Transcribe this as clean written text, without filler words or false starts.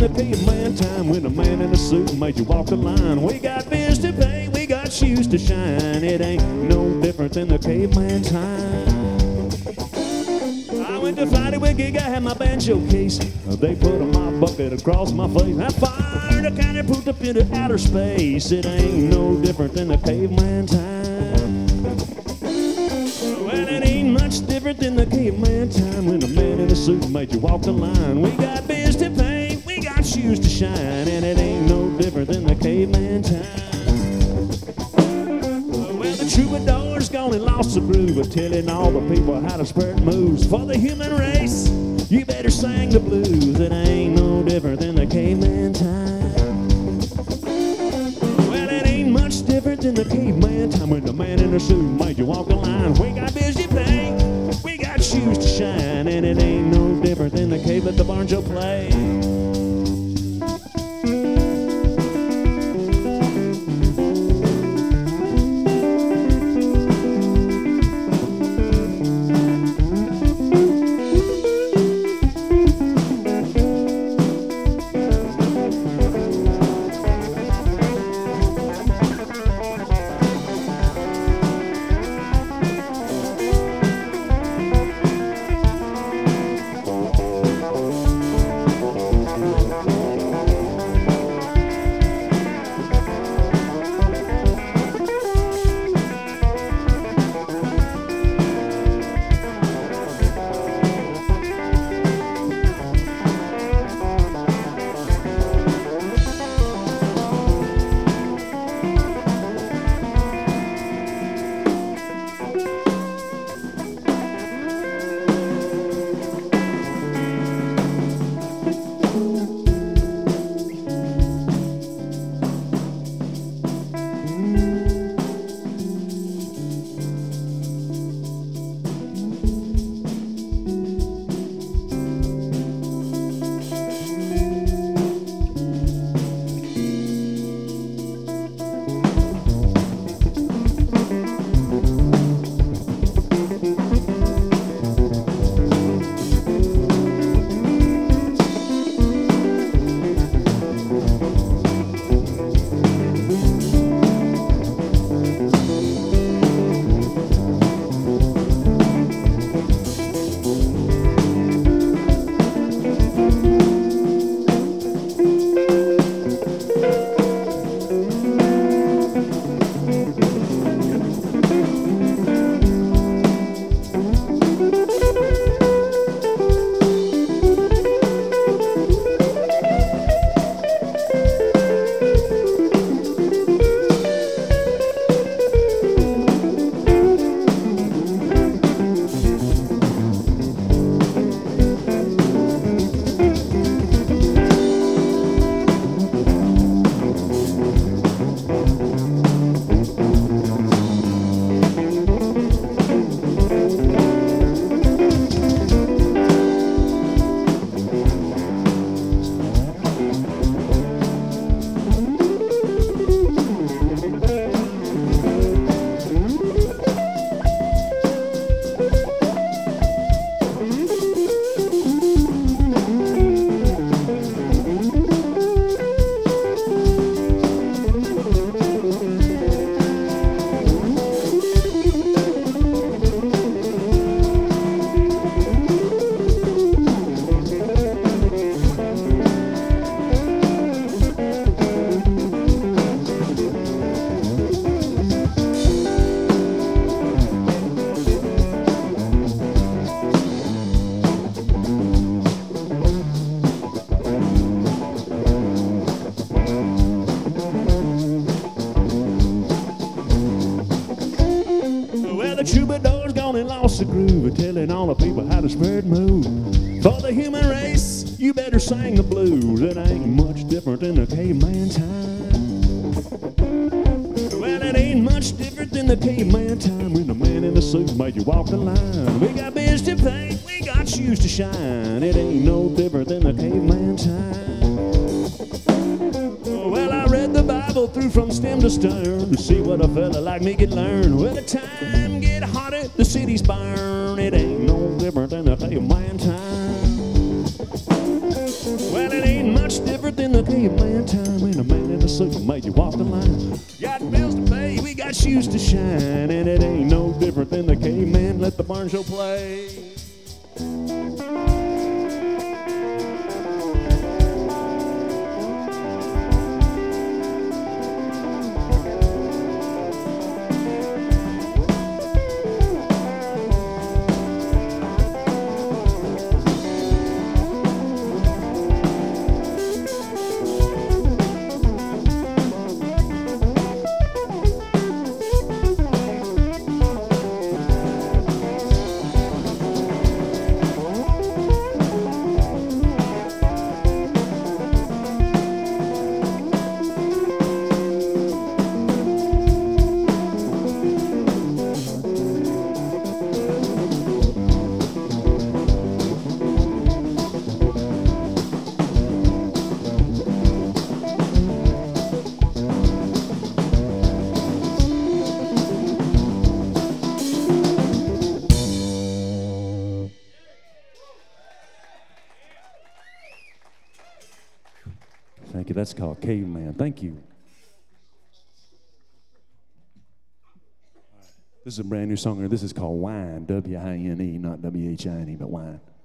the caveman time when the man in the suit made you walk the line. We got bills to pay, we got shoes to shine. It ain't no different than the caveman time. I went to Friday with gig, I had my banjo case. They put my bucket across my face. I fired a kind of pooped up into outer space. It ain't no different than the caveman time. Well, it ain't much different than the caveman time when the man in the suit made you walk the line. We got bills to pay, we got shoes to shine, and it ain't no different than the caveman time. Well, the troubadour's gone and lost the groove of telling all the people how to spread moves. For the human race, you better sing the blues. It ain't no different than the caveman time. Well, it ain't much different than the caveman time when the man in the suit made you walk the line. We got bills to pay, we got shoes to shine, and it ain't no different than the cave at the banjo play. troubadour's gone and lost the groove of telling all the people how to spread move. For the human race, you better sing the blues. It ain't much different than the caveman time. Well, it ain't much different than the caveman time when the man in the suit made you walk the line. We got bills to pay, we got shoes to shine. It ain't no different than the caveman time. Well, I read the Bible through from stem to stern to see what a fella like me could learn. Well, the time get hotter, the cities burn. It ain't no different than the caveman time. Well, it ain't much different than the caveman time when a man in a suit made you walk the line. Got bills to pay, we got shoes to shine, and it ain't no different than the caveman let the barn show play. Thank you. That's called Caveman. Thank you. This is a brand new song. This is called Wine, W-I-N-E, not W-H-I-N-E, but Wine.